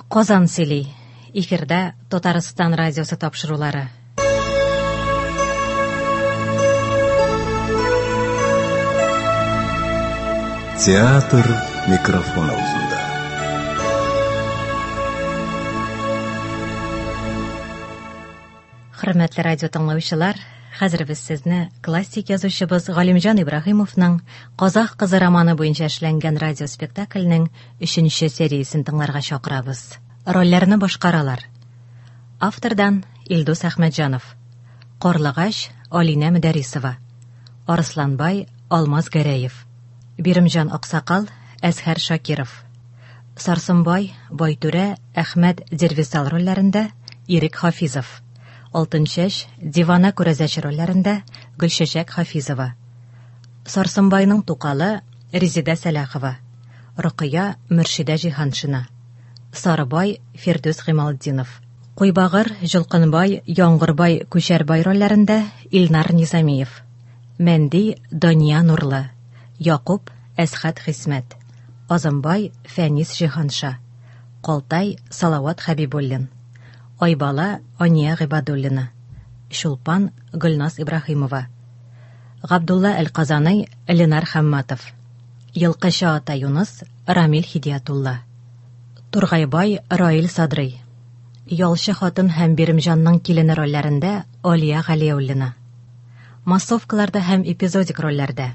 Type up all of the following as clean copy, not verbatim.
Казан сөйли. Эфирда Татарстан радиосы тапшырулары. Театр микрофон алдында. Хөрмәтле радио тыңлаучылар, хәзер без сезне классик язучыбыз Галимҗан Ибраһимовның Казах кызы романы буенча эшләнгән радиоспектакльнең 3нче сериясен тыңларга чакырабыз. Рольләрне башкаралар. Автордан Илдус Әхмәтҗанов, Карлыгач Алинә Мөдәрисова, Арсланбай Алмаз Гәрәев, Биремҗан Аксакал Әсхәр Шакиров, Сарсынбай Байтүрә Әхмәт Дервисал рольләрендә Ирек Хафизов, Алтынчәч Дивана Күрәзәч рольләрендә Гөлчәчәк Хафизова, Сарсынбайның тукалы Резидә Сәләхова, Рукыя Мөршидә Җиһаншина, Сарыбай Фирдүс Гыймалтдинов, Куйбагыр Җылкынбай Яңгырбай Күчәрбай рольләрендә Илнар Низамиев, Мәнди Дания Нурлы, Якуб Әсхәт Хисмәт, Азымбай Фәнис Җиһанша, Калтай Салават Хәбибуллин, Айбала Ания Гыйбадуллина, Шулпан Гөлнас Ибраһимова, Габдулла Әл-Казаный Ленар Хамматов, Йылкыча ата Юныс Рамил Хидиятулла, Тургайбай Раил Садрый, Ялчы хатын һәм Биремҗанның килене рольләрендә Алия Галиуллина, массовкаларда һәм эпизодик рольләрдә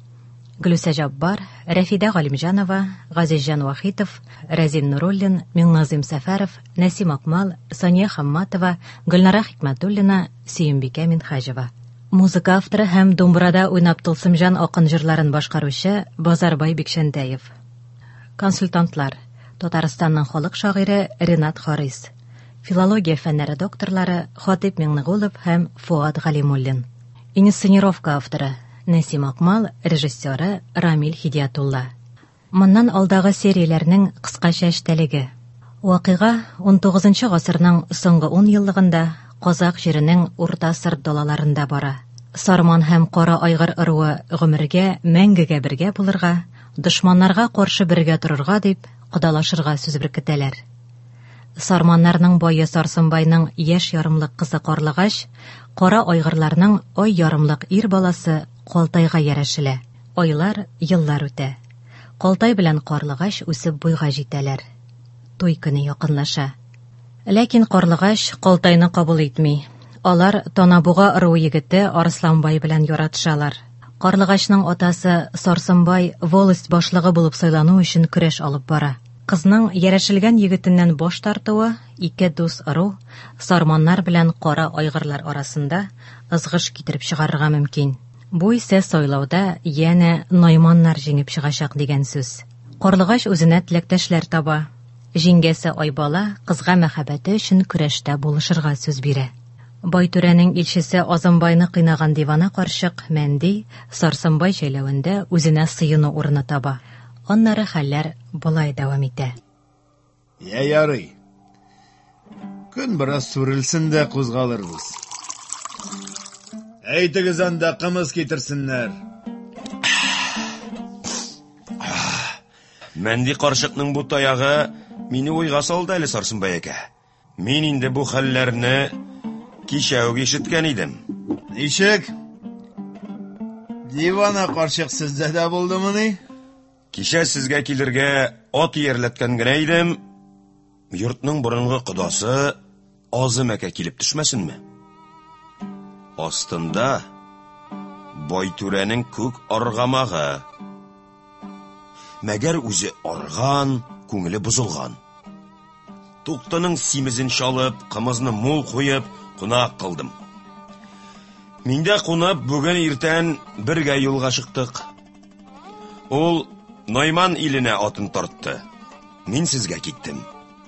Гөлүсә Җаббар, Рәфидә Галимҗанова, Газизҗан Вахитов, Рәзин Нуруллин, Миңназым Сәфәров, Нәсим Акмал, Сания Хамматова, Гөлнара Хикмәтуллина, Сөембикә Минхаҗева. Музыка авторы һәм думбрада уйнап тылсымҗан акын җырларын башкаручы Базарбай Бикшәндәев. Консультантлар: Татарстанның халык шагыйре Ринат Харис, филология фәннәре докторлары Хатип Миңнегулов һәм Фуад Галимуллин. Инсценировка авторы Нәсим Акмал, режиссеры Рамил Хидиятулла. Моннан алдагы серияләрнең кыскача эштәлеге. Вакыйга 19 гасырның соңгы 10 еллыгында Казак җиренең урта сыр далаларында бара. Сарман һәм Кара Айгыр ыруы гомергә, мәңгегә бергә булырга, дошманнарга каршы бергә торырга дип кодалашырга сүз беркетәләр. Сарманнарның бае Сарсынбайның яшь ярымлык кызы Карлыгач, Кара Айгырларның ай ярымлык ир баласы Калтайга ярешелә. Айлар, еллар үтә. Калтай белән Карлыгач үсеп буйга җитәләр. Туй көне якынлаша. Ләкин Карлыгач Калтайны кабул итми. Алар Танабуга ыруы егете Арсланбай белән яратышалар. Карлыгачның атасы Сарсынбай волость башлыгы булып сайлану өчен көрәш алып бара. Кызның ярешелгән егетеннән баш тартуы ике дус ыру сарманнар белән Кара Айгырлар арасында ызгыш китереп чыгарырга мөмкин. Бу исә сайлауда янә Найманнар җиңеп чыгачак дигән сүз. Карлыгач үзенә теләктәшләр таба. Җиңгәсе Айбала кызга мәхәббәте өчен көрәштә булышырга сүз бирә. Байтүрәнең илчесе Азымбайны кыйнаган дивана карчык Мәнди Сарсынбай җәйләвендә үзенә сыену урыны таба. Аннары хәлләр булай дәвам итә. Я ярый. Көн бераз сүрелсен дә кузгалырбыз. Әйтегез анда кымыз китерсеннәр. Мәнди карчыкның бу таягы мине уйга салды әле, Сарсынбай әкә. Мин инде бу хәлләрне кичә үк ишеткән идем. Ничек? Дивана карчык сездә дә булдымыни? Кичә сезгә килергә ат иярләткән генә идем. Йортның борынгы кодасы Азым әкә килеп төшмәсенме? Астында Байтүрәнең күк аргамагы. Мәгәр үзе арган, күңеле бузылган. Туктының симезен шалып, кымызны мул куеп, кунак кылдым. Миндә кунап, бүген иртән бергә юлга чыктык. Ул Найман иленә атын тартты. Мин сезгә киттем.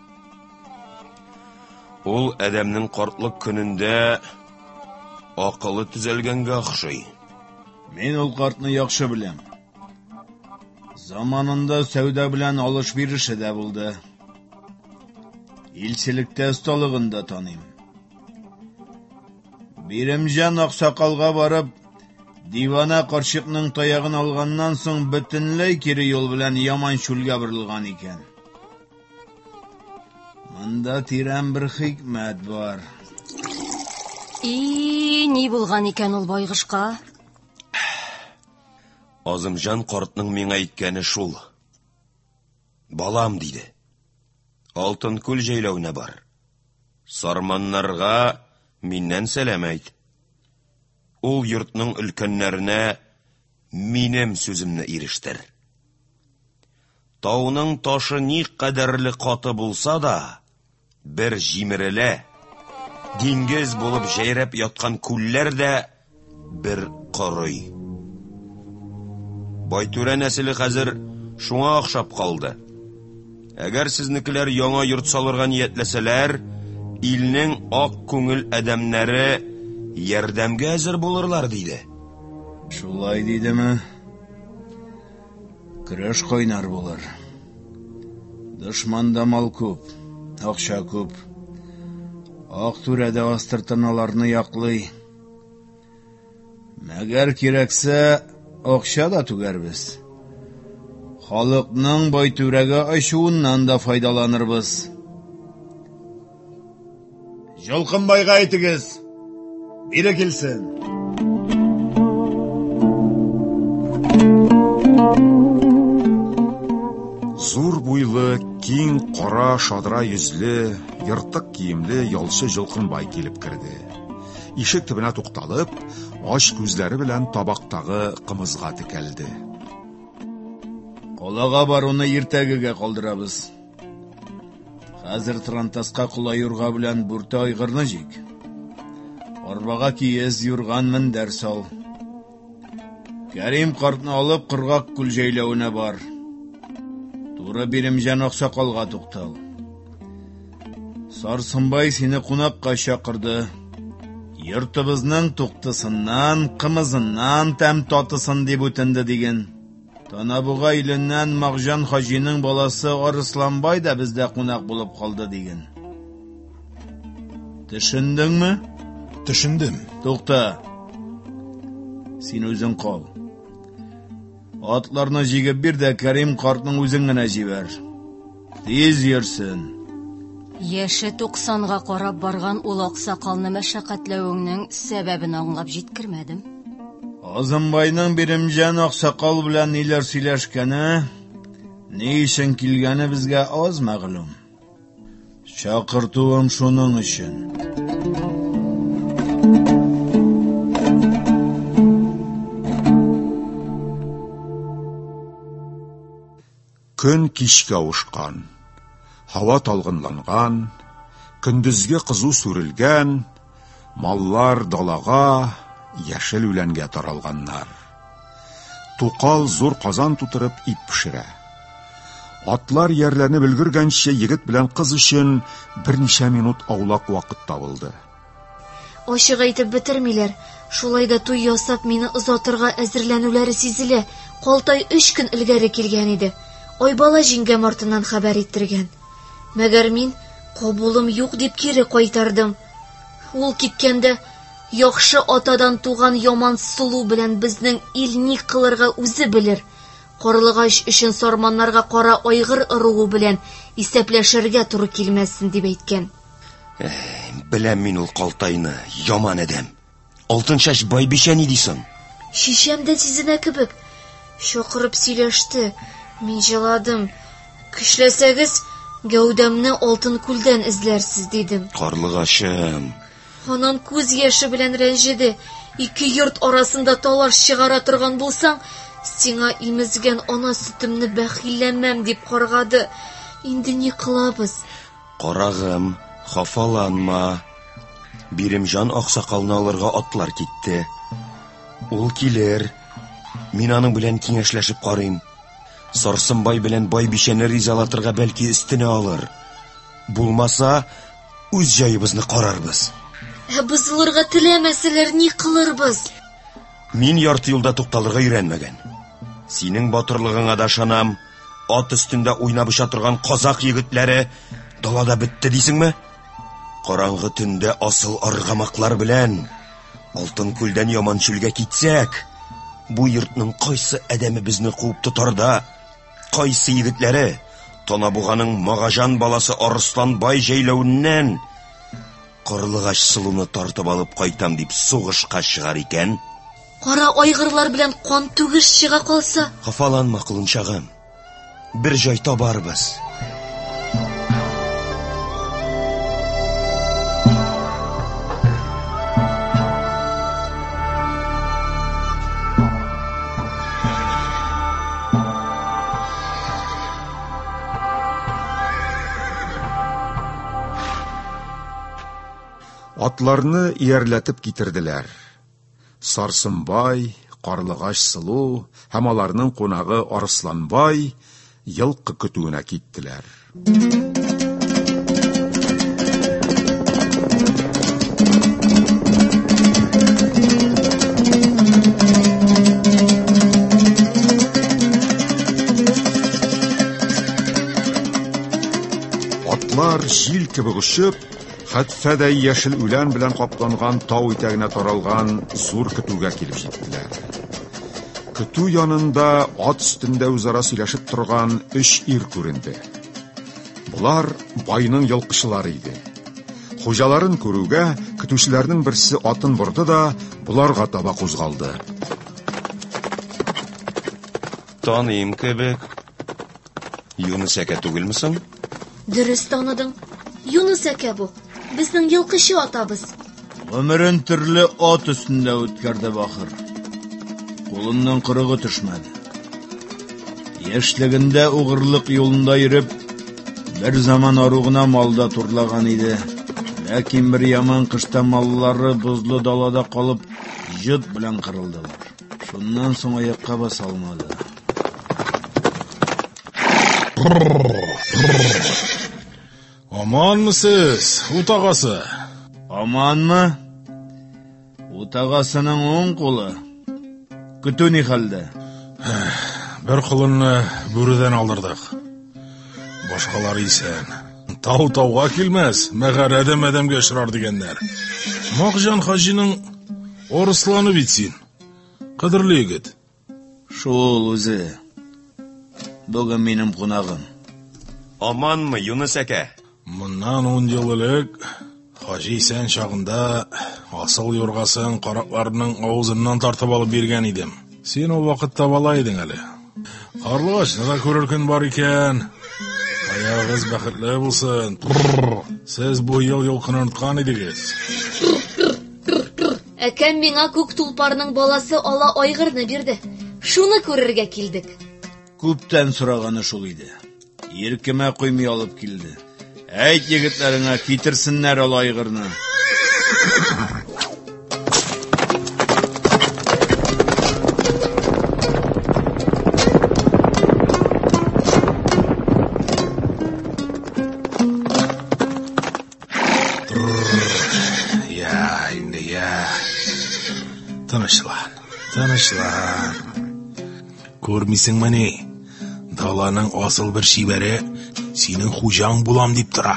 Ул әдәмнең картлык көнендә акылы төзәлгәнгә охшый. Мин ул картны яхшы беләм. Заманында сәүдә белән алыш-биреше дә булды. Илчелектә осталыгын да таныйм. Биремҗан Аксакалга барып, дивана карчыкның таягын алганнан соң бөтенләй кире юл белән яман чүлгә борылган икән. Монда тирән бер хикмәт бар. Ни булган икән ул байгышка? Азымҗан картның миңа әйткәне шул. Балам диде. Алтын күл җәйләүне бар. Сарманнарга миннән сәлам әйт. Ул йортның өлкәннәренә минем сүземне ирештер. Тауның ташы ни кадәрле каты булса да, бер җимерелә. Диңгез булып җәйрәп яткан күлләр дә бер корый. Байтүрә нәселе хәзер шуңа охшап калды. Әгәр сезнекеләр яңа йорт салырга ниятләсәләр, илнең ак күңел адәмнәре ярдәмгә әзер булырлар диде. Шулай дидеме? Көрәш кайнар булыр. Дошманда мал күп, акча күп. Ак түрәдә астыртыналарны яклый. Мәгәр кирәксә, акча да түгәрбез. Халыкның Байтүрәгә ачуыннан да файдаланырбыз. Җалкынбайга әйтегез. Бире килсен. Зур буйлы, киң, кара, шадыра йөзле, йыртык киемле ялчы Җылкынбай килеп керде. Ишек төбенә тукталып, ач күзләре белән табактагы кымызга текәлде. Калага баруны иртәгегә калдырабыз. Хәзер Трантаска кулай юрга белән бүртә айгырны җик. Арбага киез юрган мендәр сал. Кәрим картны алып кыргак күл җәйләүенә бар. Туры Биремҗан Аксакалга туктал. Сарсынбай сине кунакка чакырды. Йортыбызның туктысыннан, кымызыннан тәм татысын дип үтенде диген. Танабуга иленнән Макҗан хаҗиның баласы Арысланбай да бездә кунак булып калды диген. Төшендеңме? Төшендем. Тукта. Син үзең кал. Атларны җигеп бир дә Кәрим картның үзең генә җибәр. Тиз йөрсен. Яше 90-га карап барган ул аксакалны мәшәкатьләвеңнең сәбәбен аңлап җиткермәдем. Азымбайның Биремҗан Аксакал белән ниләр сөйләшкәне, ни өчен килгәне безгә аз мәгълүм. Чакыртуым шуның өчен. Көн кичкә ушкан. Һава талгынланган, көндезге кызу сүрелгән, маллар далага, яшел үләнгә таралганнар. Тукал зур казан тутырып ит пешерә. Атлар ярләрне белгергәнче егет белән кыз өчен берничә минут аулак вакыт табылды. Ачык әйтеп бетермиләр. Шулай да туй ясап мине озатырга әзерләнүләре сизелә. Калтай 3 көн илгәре килгән иде. Айбала җиңгәм артыннан хәбәр иттергән. Мәгәр мин кабулым юк дип кире кайтардым. Ул киткәндә яхшы атадан туган яман сулу белән безнең ил ни кылырга үзе белер. Карлыгач өчен сарманнарга кара айгыр ыруы белән исәпләшергә туры килмәсен дип әйткән. Беләм мин ул Калтайны, яман адәм. Алтын шаш байбишә ни дисең? Шишәм дә сизенә кебек. Чакырып сөйләште. Мин җыладым. Көчләсәгез, гәүдәмне алтын күлдән эзләрсез дидем. Карлыгашым. Анан күз яше белән рәнҗеде. 2 йорт арасында талаш чыгара торган булсаң, сиңа имезгән ана сөтемне бәхилләмәм дип каргады. Инде ни кылабыз? Карагым, хафаланма. Биремҗан Аксакалны алырга атлар китте. Ул килер. Мин аның белән киңәшләшеп карыйм. Сарсынбай белән байбишәне ризалатырга бәлки өстенә алыр. Булмаса, үз җайыбызны карарбыз. Бозылырга теләмәсәләр ни кылырбыз? Мин ярты юлда тукталырга өйрәнмәгән. Синең батырлыгыңа да ышанам. Ат өстендә уйнап уша торган казак егетләре далада бетте дисеңме? Караңгы төндә асыл аргамаклар белән алтын күлдән яман чүлгә китсәк, бу йортның кайсы адәме безне куып тотарда, кайсы егетләре Танабуганың Магажан баласы Арысланбай җәйләүеннән Карлыгач Сылуны тартып алып кайтам дип сугышка чыгар икән. Кара айгырлар белән кан түгеш чыга калса? Хафаланма, кулынчагым. Бер җай табарбыз. Атларны иярләтеп китерделәр. Сарсынбай, Карлыгач Сылу һәм аларның кунагы Арысланбай йылкы көтүенә киттеләр. Атлар җил кебек очып, хәтфәдәй яшел үлән белән капланган тау итәгенә таралган зур көтүгә килеп җиттеләр. Көтү янында ат өстендә үзара сөйләшеп торган 3 ир күренде. Булар байның йылкычылары иде. Хуҗаларын күрүгә көтүчеләрнең берсе атын борды да буларга таба кузгалды. Таныйм кебек. Юныс әкә түгелме соң? Дөрес таныдың. Юныс әкә бу. Безнең йылкычы атабыз. Гомерен төрле ат өстендә үткәрде бахыр. Кулыннан кырыгы төшмәде. Яшьлегендә угырлык юлында йөреп, бер заман аругына малда турлаган иде. Ләкин бер яман кышта маллары бузлы далада калып, җыт белән кырылдылар. Шуннан соң аякка баса алмады. Аманмысыз, утагасы? Аманмы? Утагасының оң кулы. Көтү ни хәлдә? Бер кулынны бүредән алдырдык. Башкалары исән. Тау-тауга килмәс, мәгәр әдәм-әдәмгә очрар дигәннәр. Магҗан хаҗиның Арысланы бит син. Кадерле егет. Шул үзе. Бүген минем кунагым. Аманмы, Юныс әкә? Моннан 10 ел элек хаҗи исән чагында асыл юргасын каракларның авызыннан тартып алып биргән идем. Син ул вакытта бала идең әле. Карлыгачны да күрер көн бар икән. Аягыз бәхетле булсын. Сез бу ел йолкыны оныткан идегез. Әкәм миңа күк тулпарның баласы ала айгырны бирде. Шуны күрергә килдек. Күптән сораганы шул иде. Иркемә куймый алып килде. Әйт егетләреңә китерсеннәр ул айгырны. Тынычлан. Күрмисеңме ни? Даланың асыл бер шибәре синең хуҗаң булам дип тора.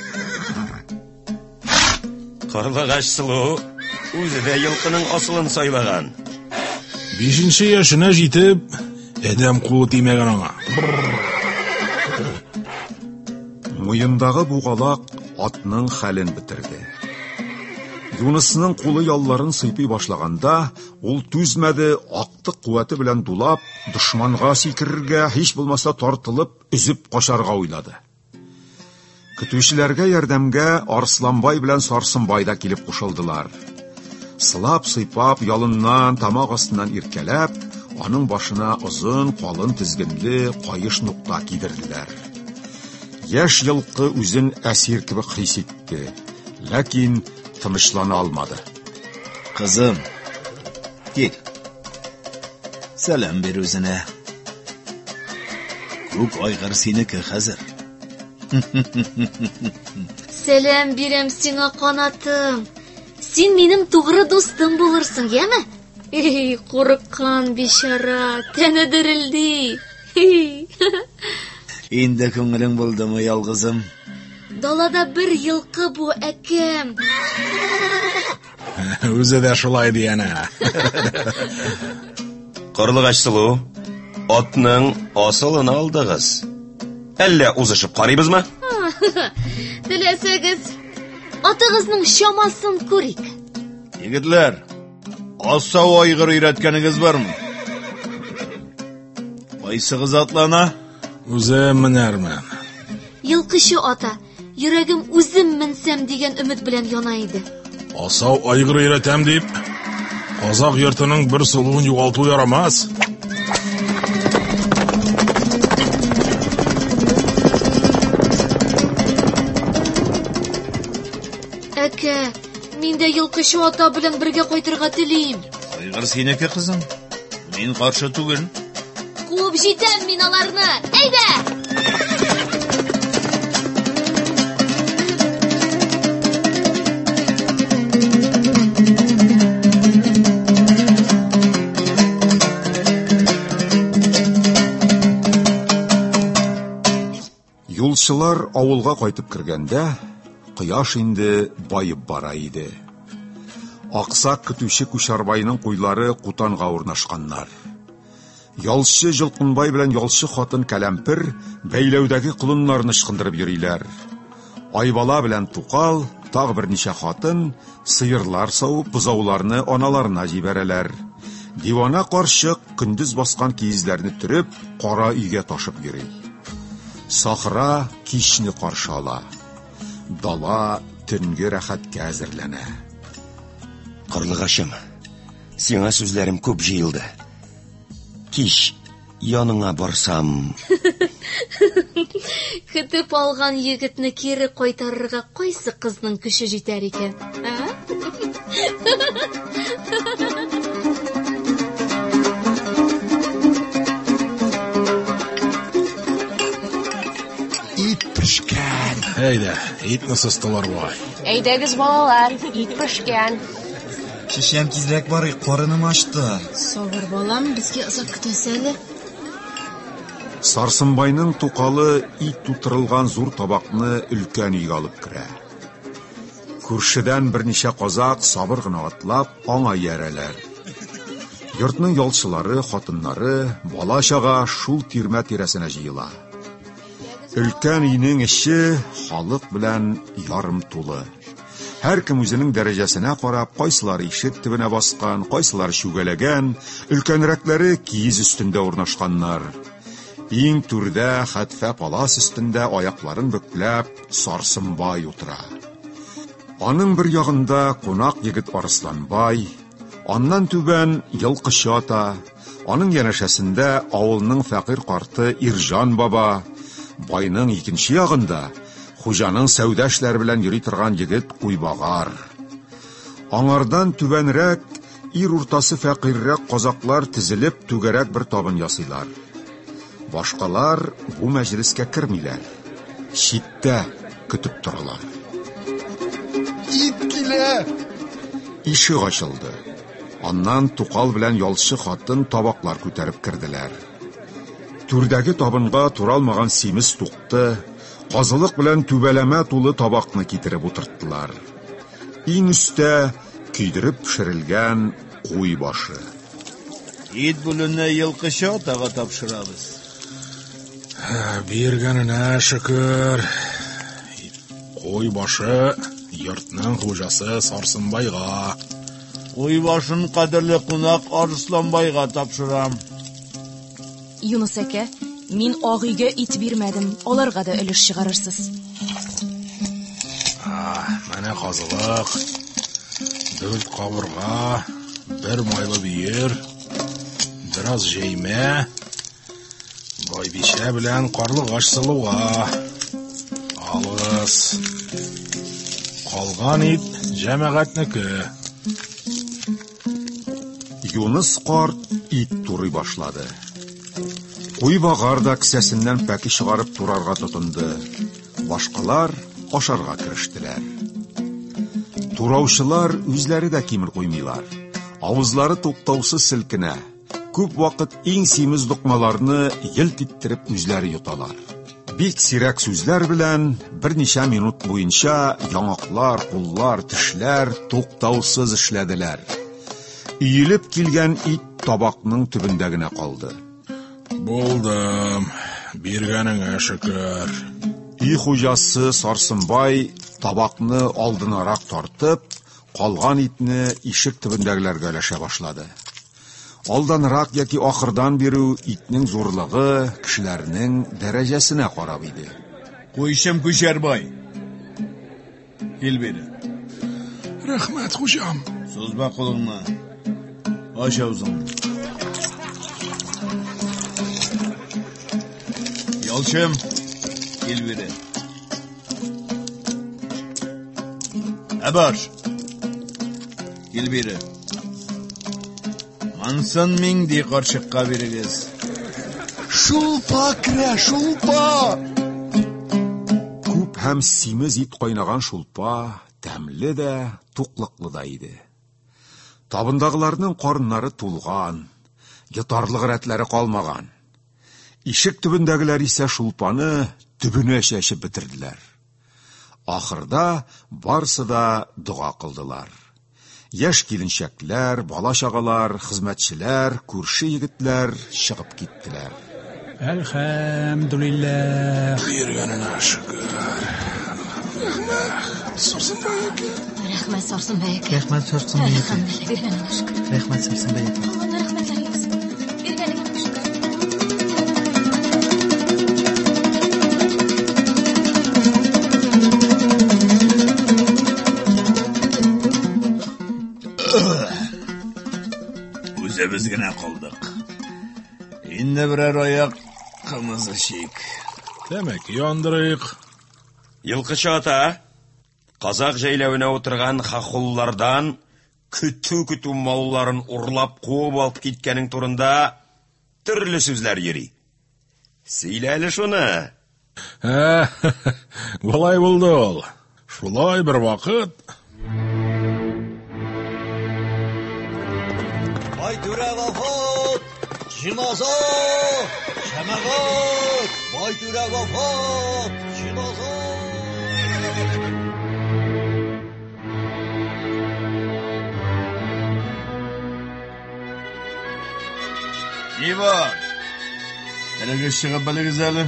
Карлыгач Сылу үзе дә йылкының асылын сайлаган. 5нче яшенә җитеп, әдәм кулы тимәгән аңа. Муендагы бугалак атның хәлен битерде. Юнысның кулы ялларын сыйпый башлаганда, ул түзмәде, актык куәте белән дулап, дошманга сикерергә, һич булмаса тартылып, үзеп качарга уйлады. Көтүчеләргә ярдәмгә Арысланбай белән Сарсынбай да килеп кушылдылар. Сылап сыйпап, ялыннан, тамак астыннан иркәләп, аның башына озын, калын тизгенле каеш нукта кидерделәр. Яшь йылкы үзен әсир кебек хис итте, ләкин тынычлана алмады. Кызым, кил. Сәлам бер үзенә. Күк айгыр синеке хәзер. Сәлам бирәм сиңа, канатым. Син минем тугры дустым булырсың, яме? Курыккан бичара, тәне дерелди. Инде күңелең булдымы, ялгызым? Далада бер йылкы бу, әкәм. Үзе дә шулай дияне. Карлыгач Сылу, атның асылын алдыгыз. Әллә узышып карыйбызмы? Теләсәгез, атыгызның шамасын күрик. Егетләр, асау айгыр өйрәткәнегез бармы? Кайсыгыз атлана? Үзем менәрмен. Йылкышы ата, йөрәгем үзем менсәм дигән өмет белән яна иде. Асау айгыр өйрәтәм дип, казак йортының бер сулуын югалту ярамас. Әкә, мин дә йылкышы ата белән бергә кайтырга телим. Айгыр синеке, кызым. Мин каршы түгел. Куып җитәм мин аларны. Әйдә! Юлчылар авылга кайтып кергәндә, кояш инде байып бара иде. Аксак көтүче Күчәрбайның куйлары кутанга урнашканнар. Ялчы Жылкынбай белән ялчы хатын Кәләмпер бәйләүдәге колыннарны ышкындырып йөриләр. Айбала белән Тукал, тагы берничә хатын сыерлар савып бузауларны аналарына җибәрәләр. Дивана карчык көндез баскан киезләрне төреп, кара өйгә ташып йөри. Сахра кичне каршы ала. Дала төнге рәхәткә әзерләнә. Карлыгашым, сиңа сүзләрем күп җыелды. Кич яныңа барсам... Көтеп алган егетне кире кайтарырга кайсы кызның көче җитәр икән? Ит пешкән. Әйдә, итне сыстылар бай. Әйдәгез, балалар, ит пешкән. Шешәм тизрәк барый, карыным ачты. Сабыр балам, безгә озак көтәсәле. Сарсынбайның Тукалы ит тутырылган зур табакны өлкән өйгә алып керә. Күршедән берничә казак сабыр гына атлап аңа ярәләр. Йортның ялчылары, хатыннары, бала-чага шул тирмә тирәсенә җыела. Өлкән өйнең эче халык белән ярым тулы. Һәркем үзенең дәрәҗәсенә карап, кайсылары ишек төбенә баскан, кайсылары чүгәләгән, өлкәнрәкләре киез өстендә урнашканнар. Иң түрдә хәтфә палас өстендә аякларын бөкләп Сарсынбай утыра. Аның бер ягында кунак егет Арысланбай, аннан түбән Йылкышы ата, аның янәшәсендә авылның фәкыйрь карты Ирҗан баба, байның икенче ягында хуҗаның сәүдә эшләре белән йөри торган егет Куйбагар. Аңардан түбәнрәк ир уртасы фәкыйрьрәк казаклар тезелеп түгәрәк бер табын ясыйлар. Башкалар бу мәҗлескә кермиләр. Читтә көтеп торалар. Ит килә! Ишек ачылды. Аннан Тукал белән ялчы хатын табаклар күтәреп керделәр. Түрдәге табынга туралмаган симез тукты, казылык белән түбәләмә тулы табакны китереп утырттылар. Иң өстә көйдереп пешерелгән куй башы. Ит бүленә Йылкышы атага тапшырабыз. Биргәненә шөкер. Куй башы йортның хуҗасы Сарсынбайга. Куй башын кадерле кунак Арысланбайга тапшырам. Юнус әкә, мин агыйга ит бирмәдем, аларга да өлеш чыгарырсыз. Менә казылык, дүрт кабырга, бер майлы бөер, бераз җәймә, байбичә белән карлыгач сылуга. Алыгыз. Калган ит җәмәгатьнеке. Юныс карт ит турый башлады. Куйбагар да кесәсеннән пәки чыгарып турарга тотынды. Башкалар ашарга керештеләр. Тураучылар үзләре дә кимер куймыйлар. Авызлары туктаусыз селкенә. Күп вакыт иң симез дукмаларны елт иттереп үзләре йоталар. Бик сирәк сүзләр белән берничә минут буенча яңаклар, куллар, тешләр туктаусыз эшләделәр. Өелеп килгән ит табакның төбендә генә калды. Булдым. биргәнеңә шөкер. Үй хуҗасы Сарсынбай табакны алдынарак тартып, калган итне ишек төбендәгеләргә өләшә башлады. Алданрак яки ахырдан бирү итнең зурлыгы кешеләрнең дәрәҗәсенә карап иде. Куйшым Күчәрбай. Кил бері. Рәхмәт, хуҗам. Сузба кулыңны. Аш авызыңны. Ялчым, кил бері. Әбаш. Кил бері. Мансын меңдей қаршыққа берегіз. Шулпа кірә, шулпа! Күп һәм симез ит кайнаган шулпа тәмле дә, туклыклы да иде. Табындагыларның карыннары тулган, йотарлык рәтләре калмаган. Ишек төбендәгеләр исә шулпаны төбенә чәчеп бетерделәр. Ахырда барсы да дуга кылдылар. Яшь киленчәкләр, бала-чагалар, хезмәтчеләр, күрше егетләр чыгып киттеләр. Әлхәмдүлилләх. Биргәнеңә шөкер. Рәхмәт, Сарсынбай. Рәхмәт, Сарсынбай. Рәхмәт, Сарсынбай. Әлхәмдүлилләх, биргәнеңә шөкер. Рәхмәт, Сарсынбай. Аллаһына рәхмәтләр ясын. Биргәнеңә шөкер. Үзебез генә калдык. Инде берәр аяк кымыз эчик. Тәмәк яндырыйк. Йылкычы ата, казак җәйләвенә утырган хахуллардан көтү малларын урлап куып алып киткәнең турында төрле сүзләр йөри. Сөйлә әле шуны. Болай булды ул. Шулай бер вакыт. Байтүрә вафат! Җиназа! Шәмәгать! Байтүрә вафат! Җиназа! Ива! Әлегез чыгып белегез әле.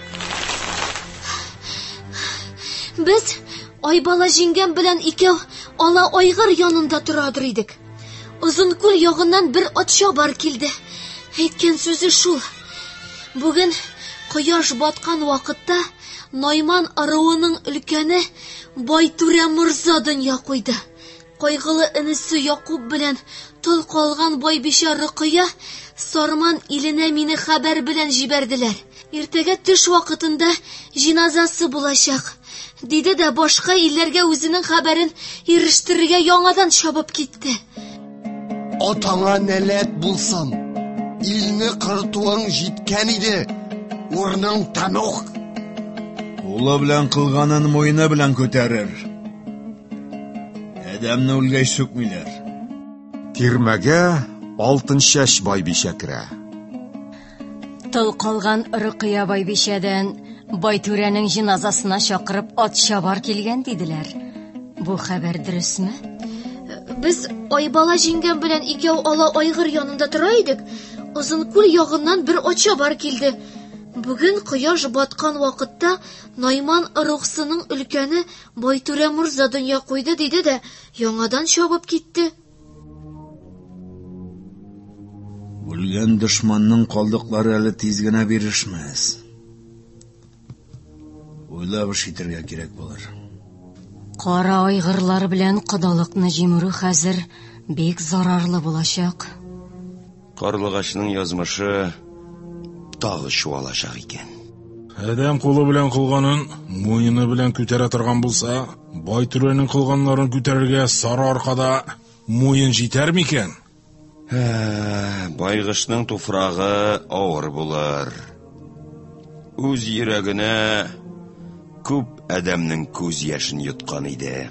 Без Айбала җиңгәм белән икәү ала айгыр янында торадыр идек. Озын күл ягыннан бер атчабар килде. Әйткән сүзе шул. Бүген кояш баткан вакытта Найман аруының өлкәне Байтүрә морза дөнья куйды. Кайгылы инесе Якуб белән тол калган байбичә Рөкыя Сарман иленә мине хәбәр белән җибәрделәр. Иртәгә төш вакытында җиназасы булачак. Диде дә башка илләргә үзенең хәбәрен ирештерергә яңадан чабып китте. Атаңа нәләт булсын. Илне кыртуың җиткән иде. Урның тамук. Кулы белән кылганын муены белән күтәрер. Әдәмне үлгәч сүкмиләр. Тирмәгә алтын чәч байбичә керә. Тол калган Рөкыя байбичәдән Байтүрәнең җиназасына чакырып атчабар килгән диделәр. Бу хәбәр дөресме? Без Айбала җиңгәм белән икәү ала айгыр янында тора идек. Озын күл ягыннан бер атчабар килде. Бүген кояш баткан вакытта Найман рухсының өлкәне Байтүрә морза дөнья куйды диде дә яңадан чабып китте. Үлгән дошманның калдыклары әле тиз генә бирешмәс. Уйлап эш итәргә кирәк булыр. Кара айгырлар белән кодалыкны җимерү хәзер бик зарарлы булачак. Карлыгачның язмышы тагы чуалачак икән. Әдәм кулы белән кылганын муены белән күтәрә торган булса, Байтүрәнең кылганнарын күтәрергә сары аркада муен җитәр микән? Байгышның туфрагы авыр булыр. Үз йөрәгенә күп әдәмнең күз яшен йоткан иде.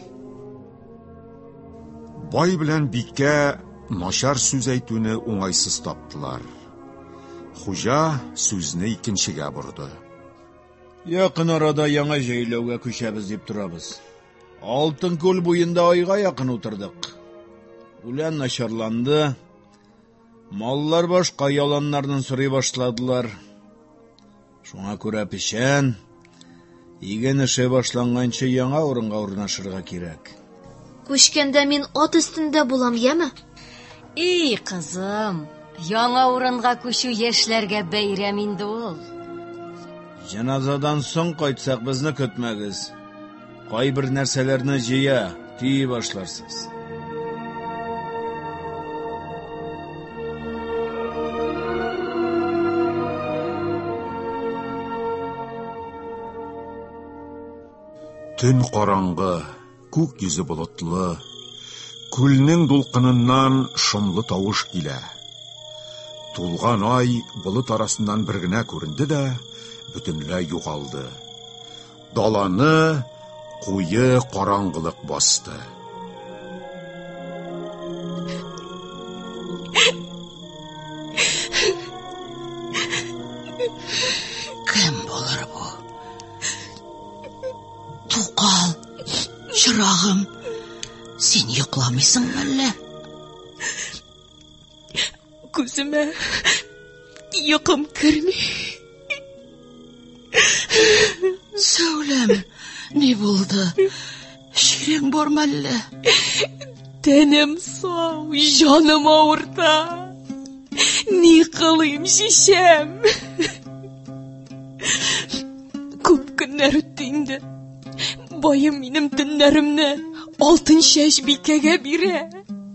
Бай белән бикә начар сүз әйтүне уңайсыз таптылар. Хуҗа сүзне икенчегә борды. Якын арада яңа җәйләүгә күчәбез дип торабыз. Алтын күл буенда айга якын утырдык. Үлән начарланды. Маллар башка яланнардан сорый башладылар. Шуңа күрә печән, иген эше башланганчы яңа урынга урнашырга кирәк. Күчкәндә мин ат өстендә булам, яме? И, кызым, яңа урынга күчү яшьләргә бәйрәм инде ул. Җаназадан соң кайтсак безне көтмәгез. Кайбер нәрсәләрне җыя, тии башларсыз. Төн караңгы, күк йөзе болытлы, күлнең дулкыныннан шомлы тавыш килә. Тулган ай болыт арасыннан бер генә күренде дә, бөтенләй югалды. Даланы куе караңгылык басты. Кем булыр бу? Тукал, чырагым, син йокламыйсың әллә? Күземә йокым керми. Сөйләм, ни булды? Ширең бармы әллә? Тәнем сау, җаным авырта. Ни кылыйм, шишәм? Күп көннәр үтте инде. Байым минем төннәремне алтын чәч бикәгә бирә.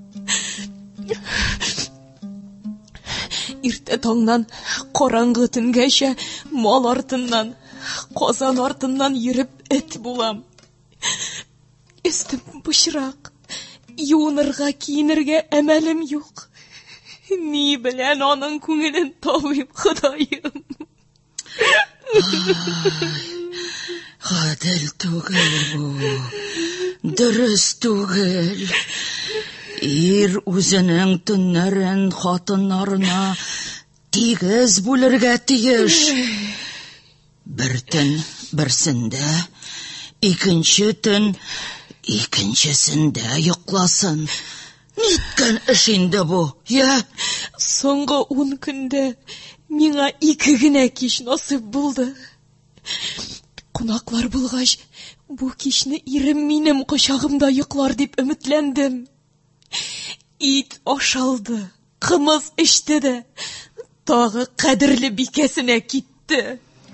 Иртә таңнан караңгы төнгәчә мал артыннан, казан артыннан йөреп эт булам. Өстем пычрак, юынырга, киенергә әмәлем юк. Ни белән аның күңелен табыйм, Ходаем? Гадел түгел бу, дөрес түгел. Ир үзенең төннәрен хатыннарына тигез бүлергә тиеш. Бер төн берсендә, икенче төн икенчесендә йокласын. Ниткән эш инде бу, я? Соңгы 10 көндә миңа 2 генә кич насыйп булды. Кунаклар булгач, бу кичне ирем минем кочагымда йоклар дип өметләндем. Ит ашалды, кымыз эчте дә, тагы кадерле бикәсенә китте.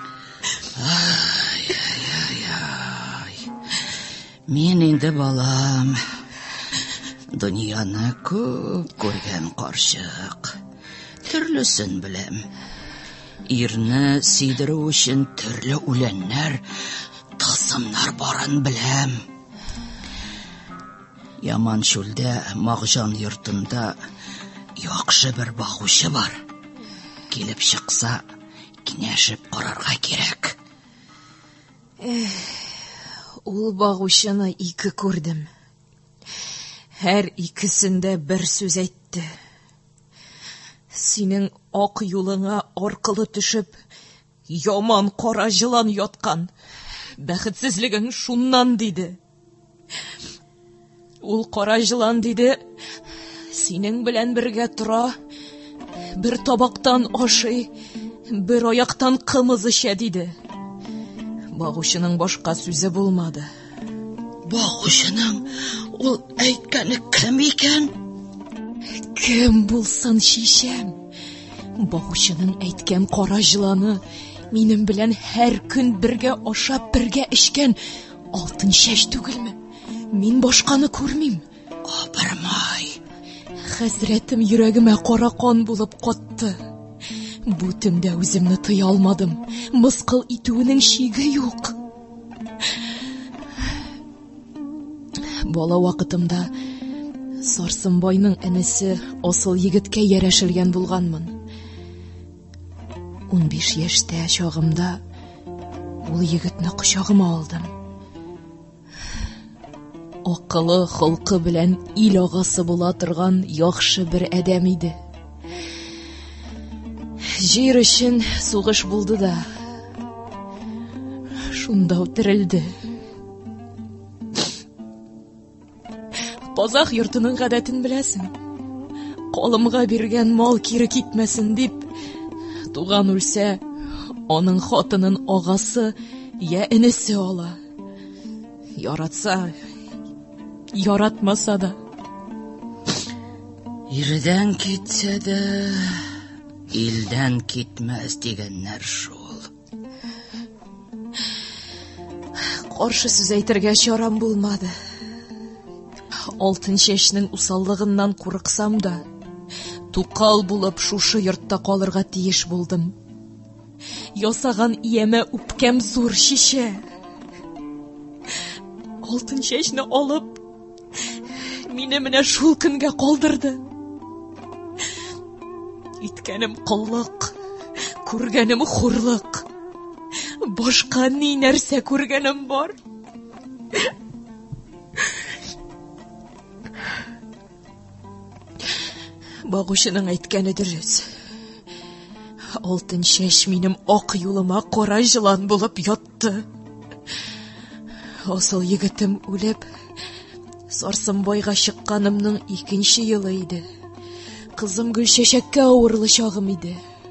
Мин инде балам, дөньяны күп күргән карчык. Төрлесен беләм. Ирне сидерү өчен төрле үләннәр, тылсымнар барын беләм. Яман шулда Магҗан йортында яхшы бер багучы бар. Килеп чыкса, киңәшеп карарга кирәк. Ул багучыны 2 күрдем. Һәр икесендә бер сүз әйтте. Синең ак юлыңа аркылы төшеп, яман кара җылан яткан. Бәхетсезлегең шуннан диде. Ул кара җылан диде, синең белән бергә тора, бер табактан ашый, бер аяктан кымыз эчә диде. Багучының башка сүзе булмады. Багучының ул әйткәне кем икән? Кем булсын, шишәм? Багучының әйткән кара җыланы минем белән һәр көн бергә ашап, бергә эчкән алтын чәч түгелме? Мин башканы күрмим. Абырмай. Хәсрәтем йөрәгемә кара кан булып катты. Бу төндә үземне тыя алмадым. Мыскыл итүенең чиге юк. Бала вакытымда Сарсынбайның энесе асыл егеткә яшелгән булганмын. 15 яшьтә чагымда ул егетне кочагыма алдым. Акылы, холкы белән ил агасы була торган яхшы бер адәм иде. Җир өчен сугыш булды да, шунда үтерелде. Казак йортының гадәтен беләсең. Калымга биргән мал кире китмәсен дип, туган үлсә, Аның хатынын агасы я энесе ала. Яратса, яратмаса да. Ирдән китсә дә, илдән китмәс дигәннәр шул. Каршы сүз әйтергә чарам булмады. Алтын чәчнең усаллыгыннан курыксам да, тукал булып шушы йортта калырга тиеш булдым. Ясаган ияме үпкәм зур шише. Алтын чәчне алып, мине менә шул көнгә калдырды. Иткәнем кыллык, күргәнем хурлык. Башка ни нәрсә күргәнем бар? Багышының әйткәне дөрес. Алтын чәч минем ак юлыма кара җылан булып ятты. Асыл егетем үлеп, Сарсынбайга чыкканымның 2нче елы иде. Кызым Гөлчәчәккә авырлы чагым иде.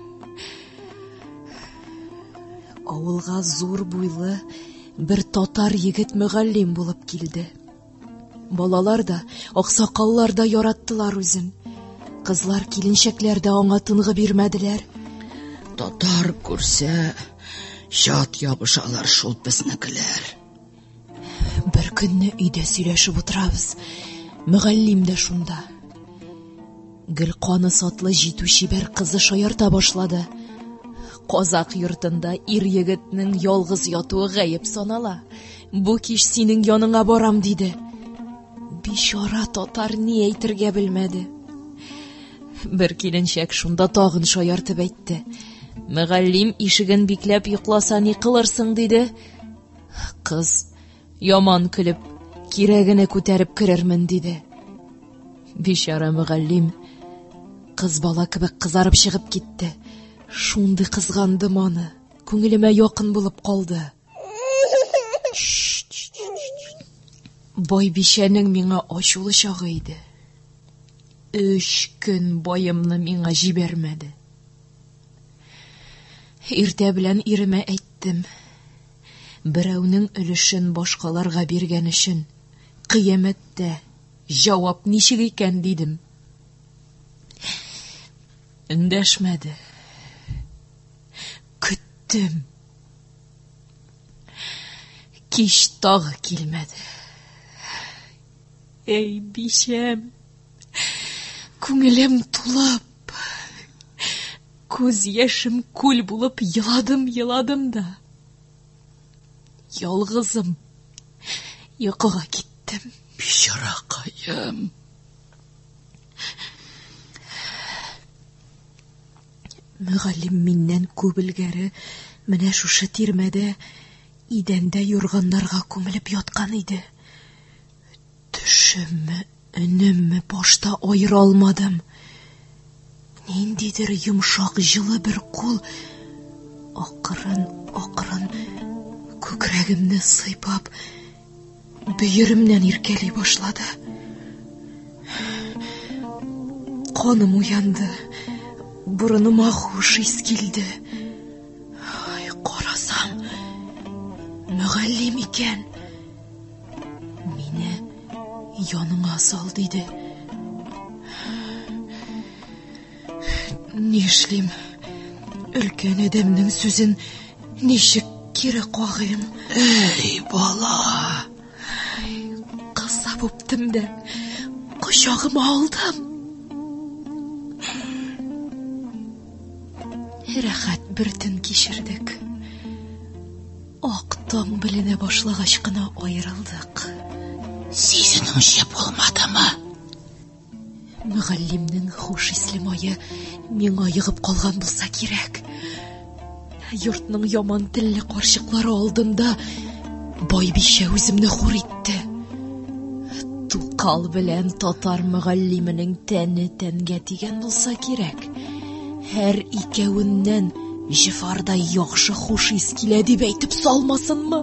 Авылга зур буйлы бер татар егет мөгаллим булып килде. Балалар да, аксакаллар да яраттылар үзен. Кызлар, киленчәкләр дә аңа тынгы бирмәделәр. Татар күрсә, шат ябышалар шул безнекеләр. Бер көнне өйдә сөйләшеп утырабыз. Мөгаллим дә шунда. Гөл каны сатлы җитүче бер кызы шаярта башлады. Казак йортында ир егетнең ялгыз ятуы гаеп санала. Бу кич синең яныңа барам диде. Бичара татар ни әйтергә белмәде. Бер киленчәк шунда тагын шаяртып әйтте. Мөгаллим ишеген бикләп йокласа ни кылырсың диде. Кыз яман көлеп, кирәгене күтәреп керермен диде. Бичара мөгаллим кыз бала кебек кызарып чыгып китте. Шундый кызгандым аны, күңелемә якын булып калды. Бай бишәнең миңа ачулы чагы иде. 3 көн байымны миңа җибәрмәде. Иртә белән иремә әйттем. Берәүнең өлешен башкаларга биргән өчен кыямәттә җавап ничек икән дидем. Эндәшмәде. Көттем. Кич тагы килмәде. Эй, бишәм, күңелем тулып, күз яшем күл булып еладым да. Ялгызым йокыга киттем. Бичаракаем. Мөгаллим миннән күп элгәре менә шушы тирмәдә идәндә юрганнарга күмелеп яткан иде. Төшемме, өнемме башта аера алмадым. Ниндидер йомшак җылы бер кул акрын күкрәгемне сыйпап бөеремнән иркәли башлады. Каным уянды. Бурыныма хуш ис килде. Ай, карасам, мөгаллим икән. Мине яныңа сал диде. Нишлим? Өлкән адәмнең сүзен ничек кире кагыйм? Эй, бала! Кысап үптем дә, кочагыма алдым. Рәхәт бер төн кичердек. Ак таң беленә башлагач кына аерылдык. Сизенүче булмадымы? Мөгаллимнең хуш исле мае миңа йыгып калган булса кирәк. Йортның яман телле карчыклары алдында бай бишә үземне хур итте. Тукал белән татар мөгаллименең тәне тәнгә тигән булса кирәк. Һәр икәвеннән җифардай яхшы хуш ис килә дип әйтеп салмасынмы?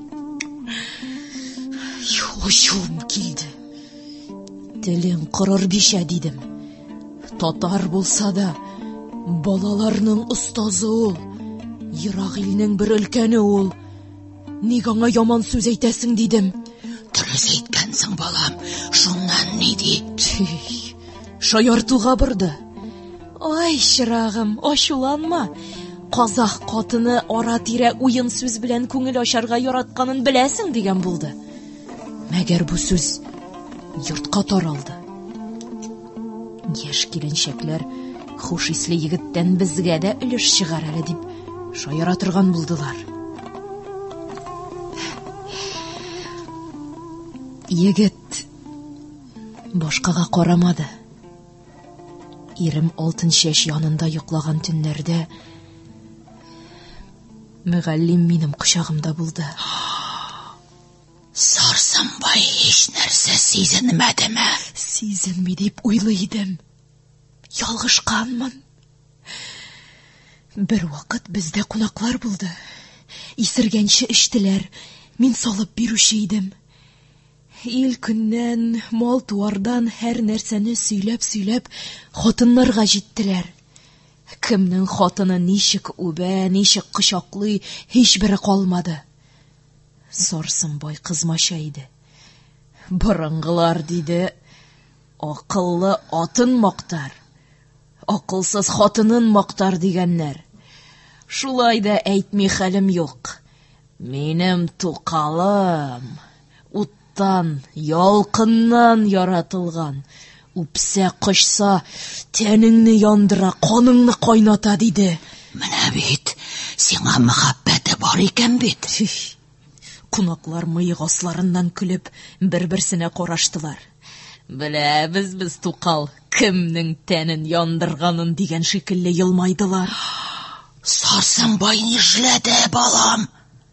Ачуым килде. Телең кырыр бишә дидем. Татар булса да, балаларның остазы ул. Ерак илнең бер өлкәне ул. Ник аңа яман сүз әйтәсең дидем. Дөрес әйткәнсең, балам. Шуннан ни ди? Шаяртуга барды. Ай, чырагым, ачуланма. Казах катыны ара-тирә уен сүз белән күңел ачарга яратканын беләсең дигән булды. Мәгәр бу сүз йортка таралды. Яшь киленчәкләр хуш исле егеттән безгә дә өлеш чыгар әле дип шаяра торган булдылар. Егет башкага карамады. Ирем алтын чәч янында йоклаган төннәрдә мөгаллим минем кочагымда булды. Сарсанбай һич нәрсә сизенмәдеме? Сизенми дип уйлый идем. Ялгышканмын. Бер вакыт бездә кунаклар булды. Исергәнче эчтеләр. Мин салып бирүче идем. Ил көннән, мал туардан һәр нәрсәне сөйләп хатыннарга җиттеләр. Кемнең хатыны ничек үбә, ничек кочаклый, һичбере калмады. Сарсанбай кызмача иде. Борынгылар диде, акыллы атын мактар, акылсыз хатынын мактар дигәннәр. Шулай да әйтми хәлем юк. Минем тукалым уттан, ялкыннан яратылган. Үпсә, кочса, тәнеңне яндыра, каныңны кайната диде. Менә бит, сиңа мәхәббәте бар икән бит. Кунаклар мыек асларыннан көлеп, бер-берсенә караштылар. Беләбез без тукал, кемнең тәнен яндырганын дигән шикелле елмайдылар. Сарсанбай нишләде, балам?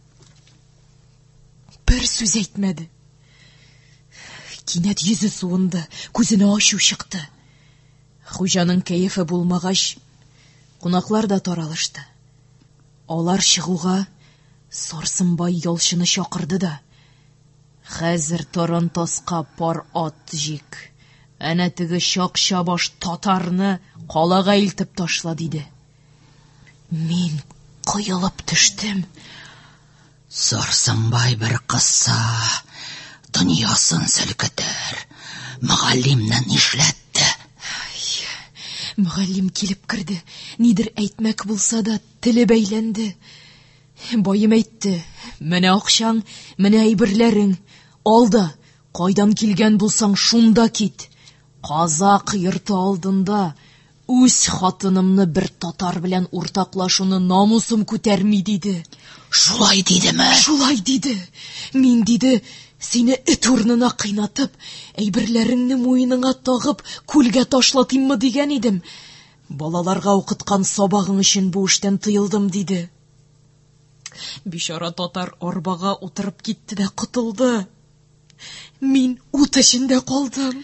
Бер сүз әйтмәде. Кинәт йөзе суынды, күзенә ачу чыкты. Хуҗаның кәефе булмагач, кунаклар да таралышты. Алар чыгуга Сарсанбай ялчыны чакырды да: "Хәзер торын таска пар ат җик. Әнә теге чакча баш татарны калага илтеп ташла", диде. Мин коелып төштем. Сарсанбай бер кысса, дөньясын селкетер. Мөгаллимне нишләтте? Мөгаллим килеп керде. Нидер әйтмәк булса да, теле бәйләнде. Байым әйтте: "Менә акчаң, менә әйберләрең. Алда, кайдан килгән булсаң, шунда кит. Казак йорты алдында үз хатынымны бер татар белән уртаклашуны намусым күтәрми", диде. Шулай дидеме? Шулай диде. Мин диде: "Сине эт урнына кыйнатып, әйберләреңне муеныңа тагып, күлгә ташлатыйммы" дигән идем. "Балаларга укыткан сабагың өчен бу эштән тыелдым", диде. Бишара татар арбага утырып китте дә кутылды. Мин ут эчендә калдым.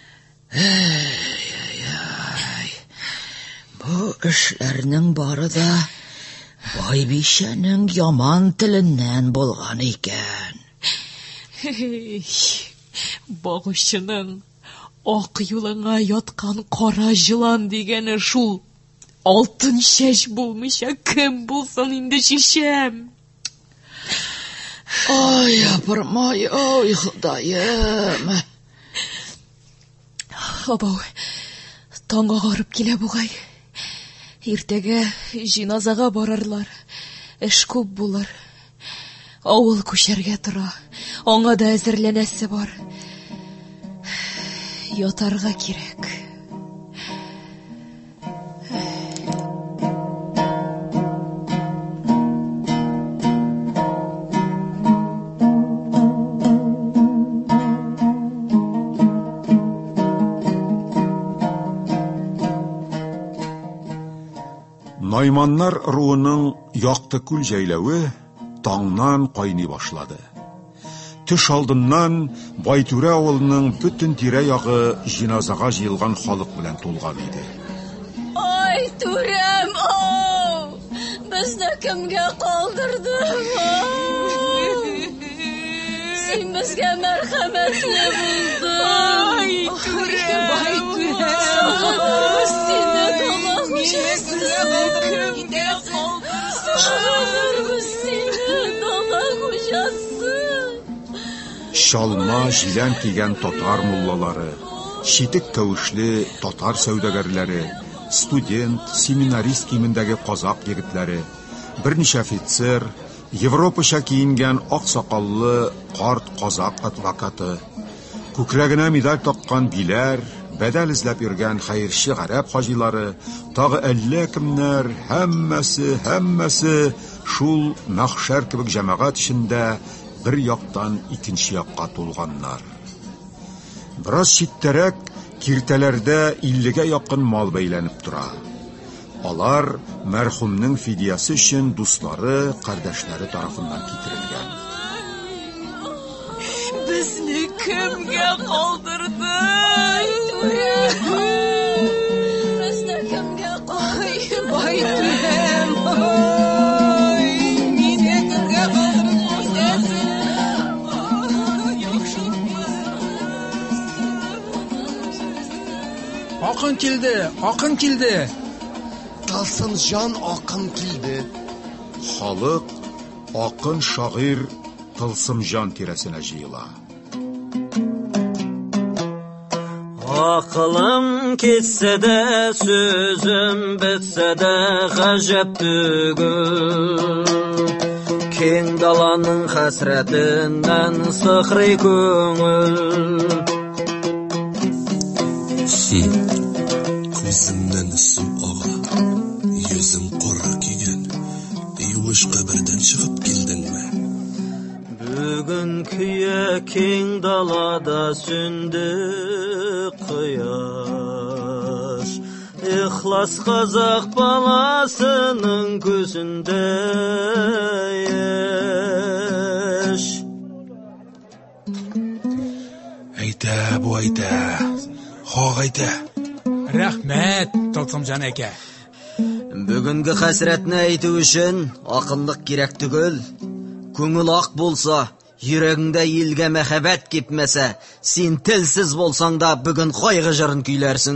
Бу эшләрнең бары да Байбишәнең яман теленнән булган икән. Багышының ак юлыңа яткан кара җылан дигәне шул. Алтын чәч булмыйча кем булсын инде чишәм. Ай, япырмай, ой, Ходаем. Абау, таң агарып килә бугай. Иртәгә җиназага барырлар. Эш күп булыр. Авыл күчәргә тора. Аңа да әзерләнәсе бар. Ятарга кирәк. Найманнар руының яқты күл җәйләве таңнан кайный башлады. Төш алдыннан Байтүрә авылының бүтән тирә-ягы җиназага җыелган халык белән тулган иде. Ай, түрәм, о! Безне кемгә калдырдың? Син безгә мәрхәмәтле булдың. Ай, түрәм, Байтүрә. Сине Шалма жилән кигән татар муллалары, шитек кәвешле татар сәүдәгәрләре, студент, семинарист киемендәге казак егетләре, берничә офицер, Европаша киенгән ак сакаллы карт казак адвокаты, күкрәгенә медаль таккан биләр, бәдәл эзләп йөргән хәерче гарәп хаҗилары, тагы әллә кемнәр, һәммәсе шул мәхшәр кебек җәмәгать эчендә бер яктан икенче якка тулганнар. Бераз читтәрәк киртәләрдә 50-гә якын мал бәйләнеп тора. Алар мәрхүмнең фидиясе өчен дуслары, кардәшләре тарафыннан китерелгән. Безне кемгә калдырды? Безне кемгә калдырды? Байтүрәм. Мине кемгә калдырды? Акын килде. Тылсымҗан акын килде. Халык акын шагыйр Тылсымҗан тирәсенә җыела. Акылым китсә дә, сүзем бетсә дә гаҗәп түгел. Кең даланың хәсрәтеннән сыхрый күңел. Күземнән су ага, йөзем кара кигән. Юеш кабердән чыгып килдеңме? Бүген көя кең далада сүнде кояш. Ихлас казак баласының күзендә яшь. Әйтә, бу әйтә. Хак әйтә. Рәхмәт, Тылсымҗан әкә. Бүгенге хәсрәтне әйтү өчен акынлык кирәк түгел. Күңел ак булса, йөрәгеңдә илгә мәхәббәт кипмәсә, син телсез булсаң да бүген кайгы җырын көйләрсең.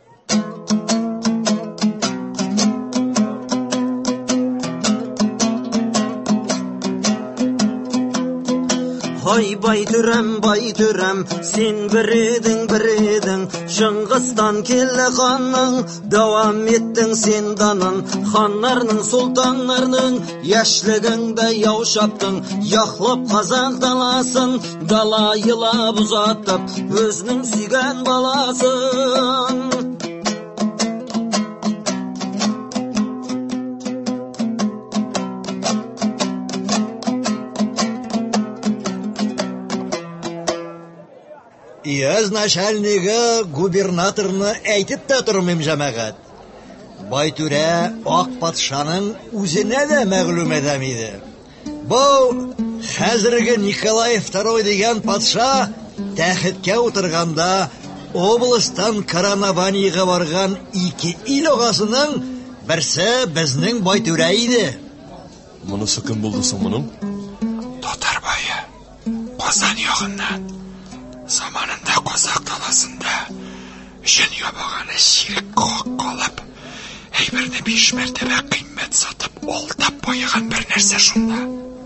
Ай байтүрәм, син бер идең, Шыңгыстан килә ханның, дәвам иттең син данын, ханнарның, султаннарның, яшьлегеңдә яу шаптың, яхлап казак даласын, дала елап узатып, өзнең сөйгән баласын. Яз начальнигы губернаторны әйтеп тә тормыйм җәмәгать. Байтүрә ак патшаның үзенә дә мәгълүм адәм иде. Бу хәзерге Николай II дигән патша тәхеткә утырганда областан Каранабанига барган 2 ил агасының берсе безнең Байтүрә иде. Монысы кем булды соң моның? Татар бае, Казан ягыннан. Заманында казак даласында җен ябаганы ширек калып, әйберне 5 мәртәбә кыйммәт сатып, алдап байыган бер нәрсә шунда.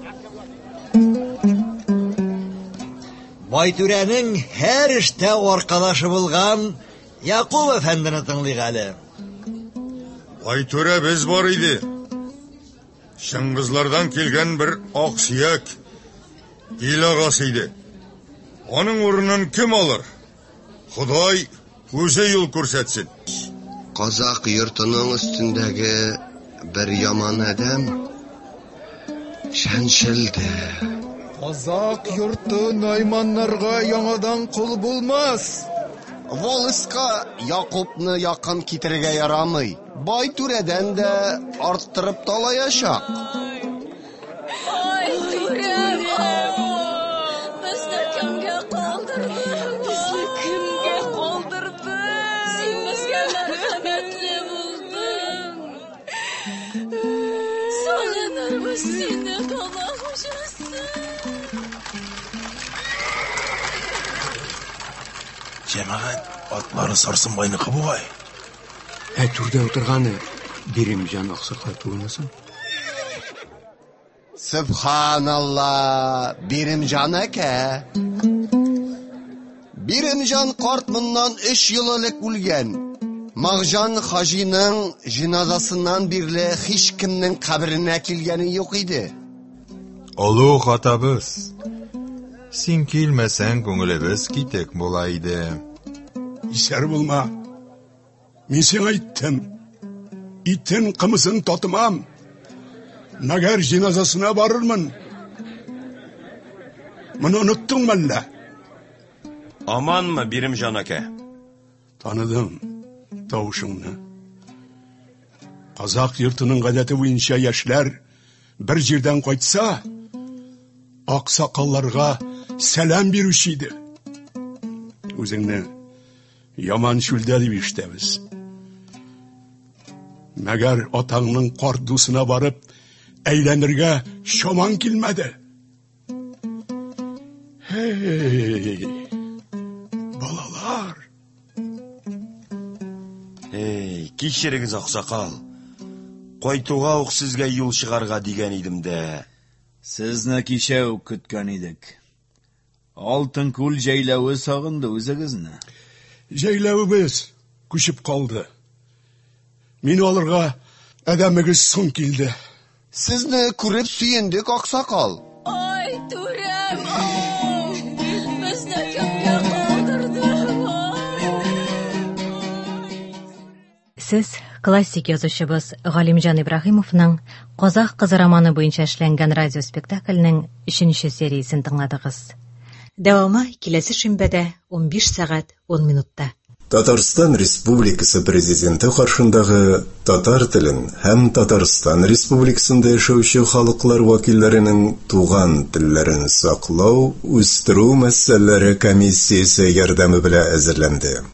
Байтүрәнең һәр эштә аркадашы булган Якуб әфәндене тыңлыйк әле. Байтүрә без бар иде. Шыңгызлардан килгән бер ак сөяк ил агасы иде. Аның урынын кем алыр? Худай үзе юл күрсәтсен. Казак йортының өстендәге бер яман адәм шәншелде. Казак йорты найманнарга яңадан кул булмас. Волыска Якубны якын китерергә ярамый. Байтүрәдән дә арттырып талаячак. Җәмәгать, атлары Сарсынбайныкы бугай. Түрдә утырганы Биримҗан аксакай түгелме соң? Subhanallah, Birimcan әкә. Биримҗан карт моннан 3 ел элек үлгән. Мағжан Хаҗиның җиназасыннан бирле һич кемнең каберенә килгәне юк иде. Олуг атабыз, син килмәсәң күңелебез китек була иде. Исәр булма. Мин сиңа әйттем. Иттен кымысын татымам. Мәгәр җиназасына барырмын. Моны оныттыңмы әллә? Аманмы, Биримҗан әкә? Таныдым тавышыңны. Казак йортының гадәте буенча яшьләр бер җирдән кайтса, аксакалларга сәлам бирүче иде. Үзеңне яман шүлдә дип ишетәбез. Мәгәр атаңның карт дусына барып әйләнергә шаман килмәде. Hey, балалар. Кичерегез, аксакал. Кайтуга ук сезгә юл чыгарга дигән идем дә. Сезне кичә үк көткән идек. Алтын күл җәйләве сагынды үзегезне. Җәйләвебез күчеп калды. Мин алырга әдәмегез соң килде. Сезне күреп сөендек, аксакал. Ай, түрәм, безне кемгә калдырды? Сез классик язучыбыз Галимҗан Ибраһимовның Казак кызы романы буенча эшләнгән радиоспектакльнең 3-нче сериясен тыңладыгыз. Дәвамы киләсе шимбәдә 15 сәгать 10 минутта. Татарстан Республикасы президенты каршындагы татар телен һәм Татарстан Республикасында яшәүче халыклар вәкилләренең туган телләрен саклау, үстерү мәсьәләләре комиссиясе ярдәме белән әзерләнде.